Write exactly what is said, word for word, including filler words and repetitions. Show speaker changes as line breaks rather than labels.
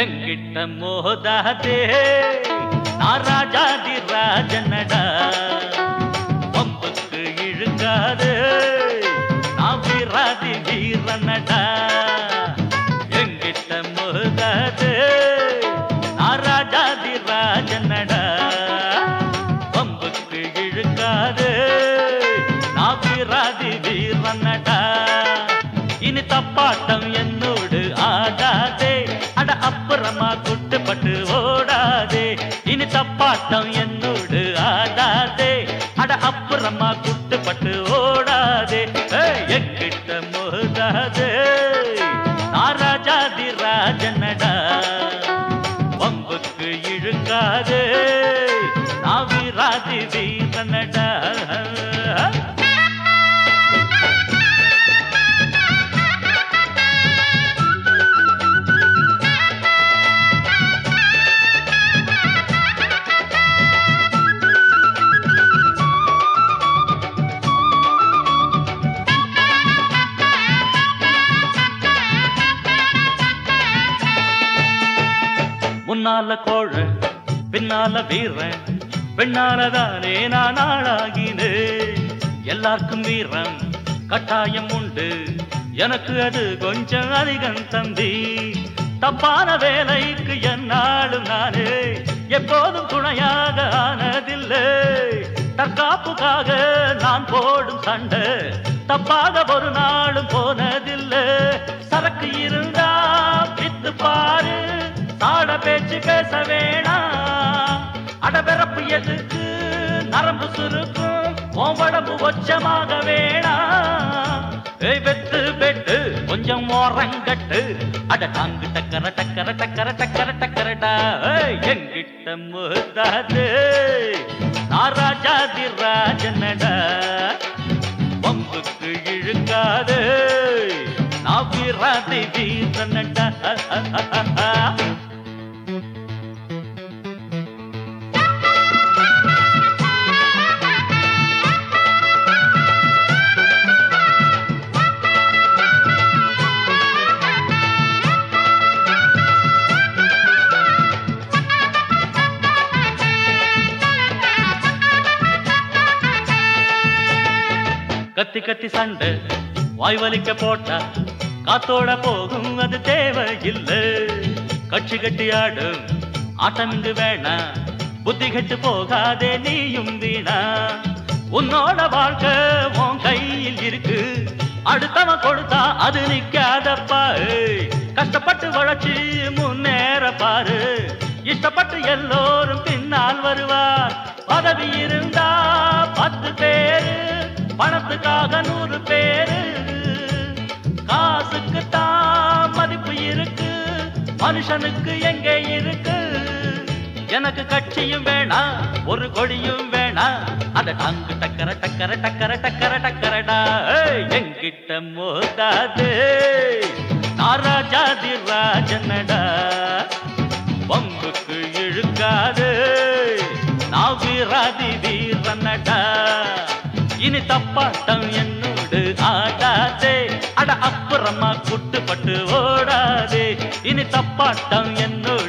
எங்கிட்ட மோதாதே நான் ராஜாதி ராஜனடா பம்புக்கு இழுக்காதே நான் வீராதி வீரனடா எங்கிட்ட மோதாதே நான் ராஜாதி ராஜனடா பம்புக்கு இழுக்காதே நான் வீராதி வீரனடா இனி தப்பாட்டம் என்னோடு ஆடாதே அட அப்புறமா குட்டுப்பட்டு ஓடாதே இனி தப்பாட்டம் என்னோடு ஆடாதே அட அப்புறமா குட்டுப்பட்டு ஓடாதே எங்கிட்ட மோதாதே நான் ராஜாதி ராஜனடா பம்புக்கு இழுக்காதே நான் வீராதி வீரனடா முன்னால கோழ பின்னால வீரன் பெண்ணாலதானே நான் ஆளாகினே எல்லாருக்கும் வீரம் கட்டாயம் உண்டு எனக்கு அது கொஞ்சம் அதிகம் தம்பி தப்பான வேலைக்கு என்னாலும் நானே எப்போதும் துணையாக ஆனதில்லை தற்காப்புக்காக நான் போடும் சண்டை தப்பாக ஒரு நாளும் போனதில்லை சரக்கு இருந்தா பித்து பாரு தாட பேச்சு பேச வேணாம் அடபிறப்பு எதுக்கு நரம்பு சுருக்கும் உடம்பு ஒச்சமாக வேணாம் வெத்து வெட்டு கொஞ்சம் ஓரங்கட்டு அட டாங்கு டக்கர டக்கர டக்கர டக்கர டக்கரடா எங்கிட்ட மோதாதே நான் ராஜாதி ராஜனடா பம்புக்கு இழுக்காதே நான் வீராதி வீரனடா கத்தி கத்தி சண்டை வாய் வலிக்க போட்டா காத்தோட போகும் அது தேவையில்லை கட்சி கட்டி ஆடும் ஆட்டம் இங்கு வேணா புத்தி கெட்டு போகாதே நீயும் வீணா உன்னோட வாழ்க்கை உன் கையில் இருக்கு அடுத்தவன் கொடுத்தா அது நிக்காதப்பா கஷ்டப்பட்டு வளர்ச்சி முன்னேற பாரு இஷ்டப்பட்டு எல்லோரும் பின்னால் வருவார் பதவி இருந்தா பத்து பேரு பணத்துக்காக நூறு பேரு காசுக்கு தான் மதிப்பு இருக்கு மனுஷனுக்கு எங்கே இருக்கு எனக்கு கட்சியும் வேணா ஒரு கொடியும் வேணா அத டாங்கு டக்கர டக்கர டக்கர டக்கர டக்கரடா எங்கிட்ட மோதாதே நான் ராஜாதி ராஜனடா பம்புக்கு இழுக்காதே நான் வீராதி வீரனடா இனி தப்பாட்டம் என்னோடு ஆடாதே அட அப்புறமா குட்டுப்பட்டு ஓடாதே இனி தப்பாட்டம் என்னோடு